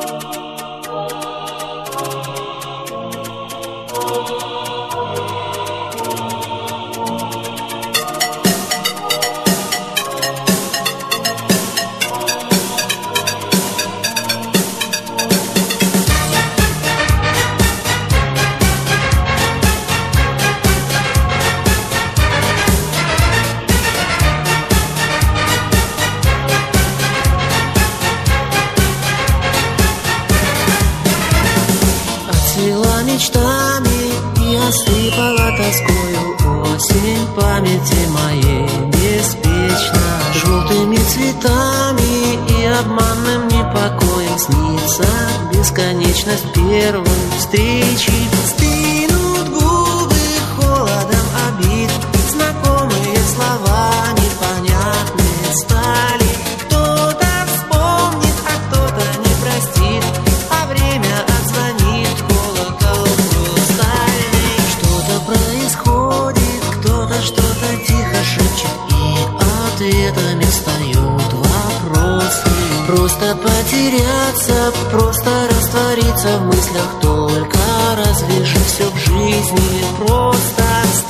Отцвела мечтами и осыпала тоскою осень памяти моей беспечно. Желтыми цветами и обманным непокоем снится бесконечность первой встречи. Стынут губы холодом обид, знакомые слова непонятные стали. Кто-то вспомнит, а кто-то не простит, а время отзвонит колокол хрустальный. Что-то происходит, кто-то что-то тихо шепчет, и ответами встают вопросы. Просто потеряться, просто раствориться в мыслях, только разве же все в жизни просто?